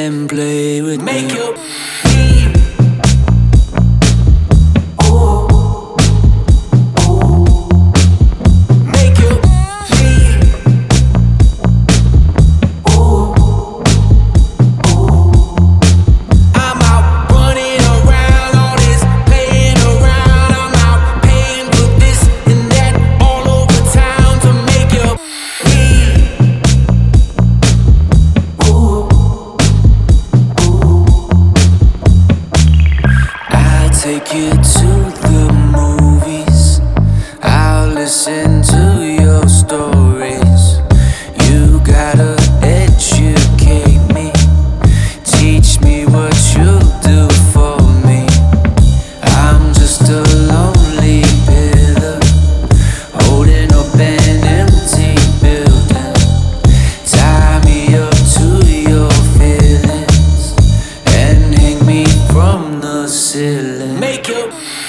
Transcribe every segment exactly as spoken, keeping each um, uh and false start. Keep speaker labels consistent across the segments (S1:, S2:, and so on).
S1: and play with me.
S2: Make you
S1: take you to the movies. I'll listen to your stories. You gotta educate me. Teach me what you'll do for me. I'm just a lonely pillar, holding up an empty building. Tie me up to your feelings and hang me from the ceiling.
S2: Make you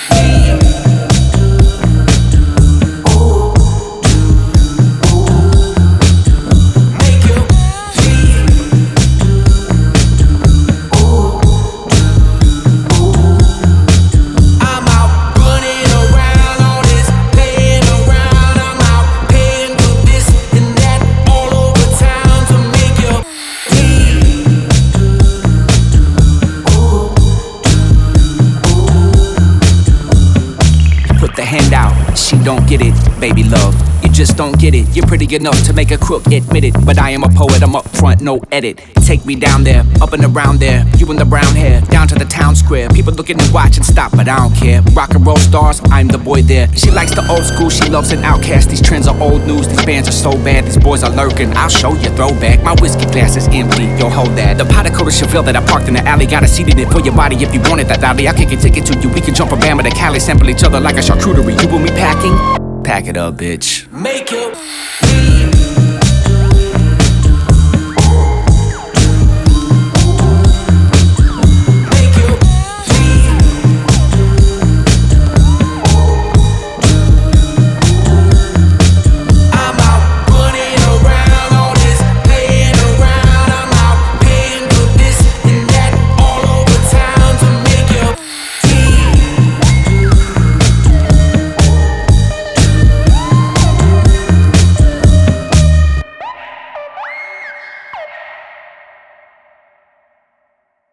S3: hand out, she don't get it, baby love. You just don't get it. You're pretty enough to make a crook admit it, but I am a poet, I'm up front, no edit. Take me down there, up and around there. You in the brown hair, down to the town square. People looking and watch and stop, but I don't care. Rock and roll stars, I'm the boy there. She likes the old school, she loves an outcast. These trends are old news, these bands are so bad. These boys are lurking, I'll show you throwback. My whiskey glass is empty, yo hold that. The pot of Coda Chevelle that I parked in the alley, got a seat in it for your body if you want it that alley. I'll kick a ticket to you, we can jump from Bama to Cali. Sample each other like a charcuterie. You and me packing? Pack it up, bitch.
S2: make you